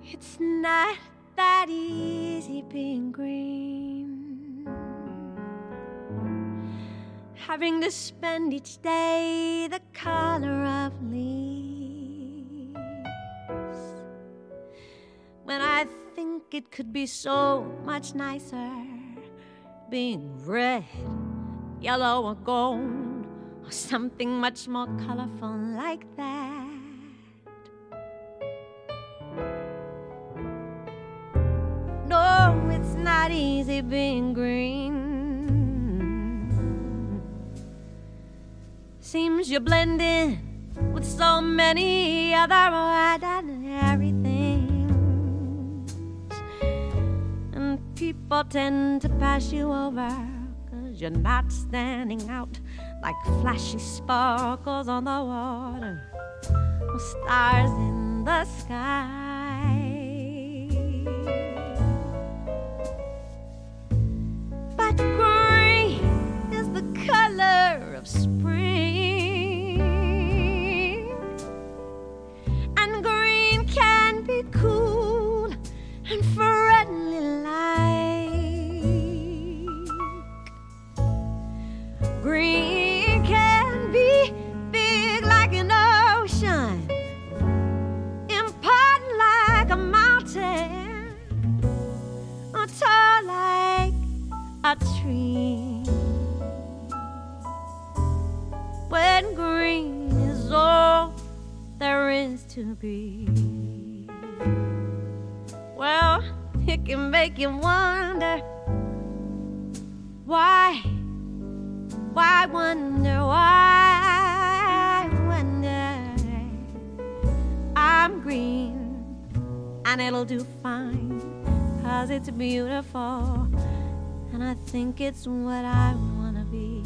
It's not that easy being green, having to spend each day the color of leaves, when I think it could be so much nicer being red, yellow, or gold, or something much more colorful like that. No, it's not easy being green. Seems you blend in with so many other ordinary things, and people tend to pass you over 'cause you're not standing out like flashy sparkles on the water or stars in the sky. But green is the color of spring, and green can be cool and friendly like. Green can be big like an ocean, important like a mountain, or tall like a tree. When green is all there is to be, well, it can make you wonder why wonder, why wonder. I'm green and it'll do fine 'cause it's beautiful, and I think it's what I wanna be.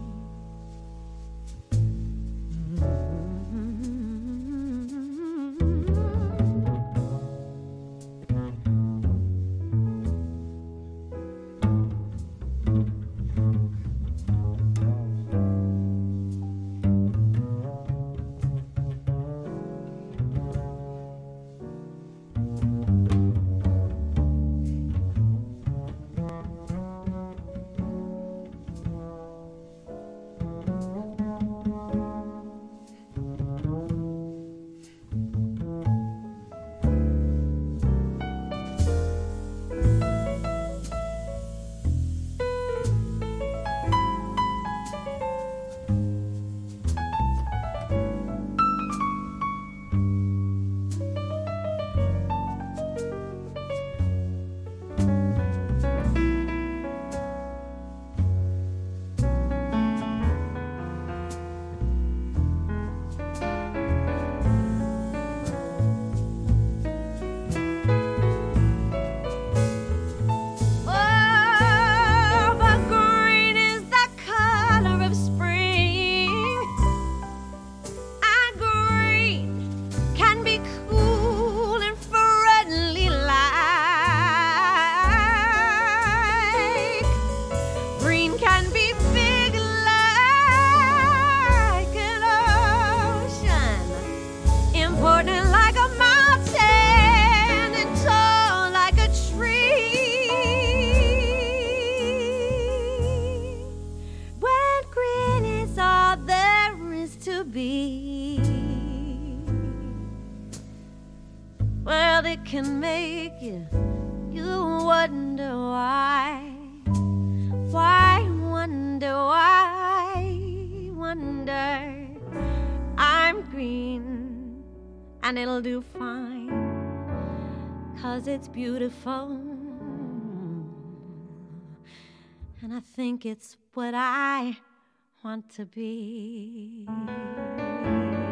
Well, it can make you wonder why wonder. I'm green and it'll do fine 'cause it's beautiful, and I think it's what I want to be.